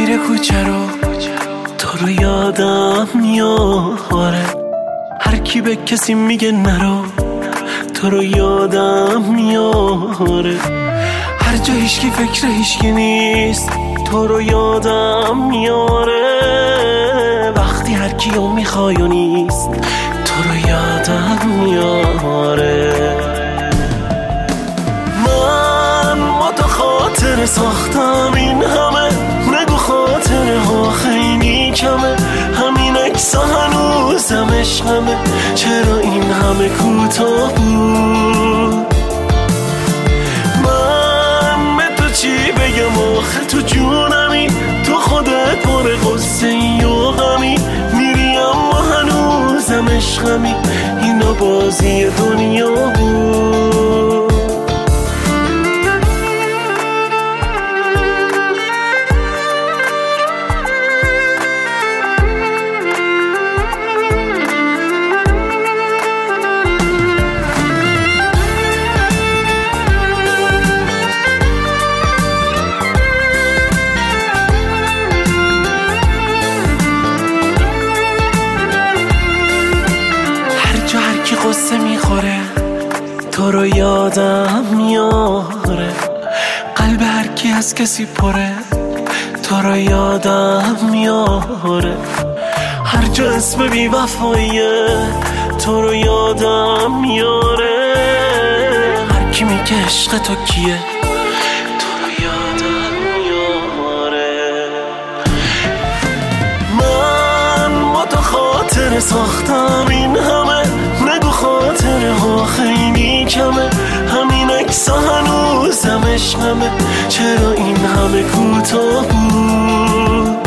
مسیر کوچه رو تو رو یادم میاره، هر کی به کسی میگه نرو تو رو یادم میاره، هر جا هیچکی فکر هیچکی نیست تو رو یادم میاره، وقتی هر کیو میخوای و نیست تو رو یادم میاره. من با تو خاطر ساختم این همه، نگو خاطره ها خیلی کمه، همین عکس‌ها هنوزم عشقمه، چرا این همه کوتاه بود؟ من به تو چی بگم آخه تو جونمی، تو خودت پر غصه ای و غمی، میری اما هنوزم عشقمی، اینا بازی دنیا بود. کی قصه میخوره تو رو یادم میاره، قلب هر کی از کسی پره تو رو یادم میاره، هر جا اسم بی وفاییه تو رو یادم میاره، هر کی میگه عشق تو کیه تو رو یادم میاره. من با تو خاطر ساختم این همه، نگو خاطره ها خیلی کمه، همین عکس‌ها هنوزم عشقمه، چرا این همه کوتاه بود؟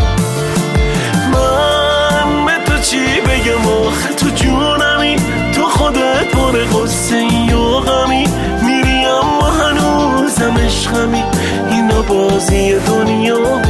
من به تو چی بگم آخه تو جونمی، تو خودت پر غصه ای و غمی، میری اما هنوزم عشقمی، اینا بازی دنیا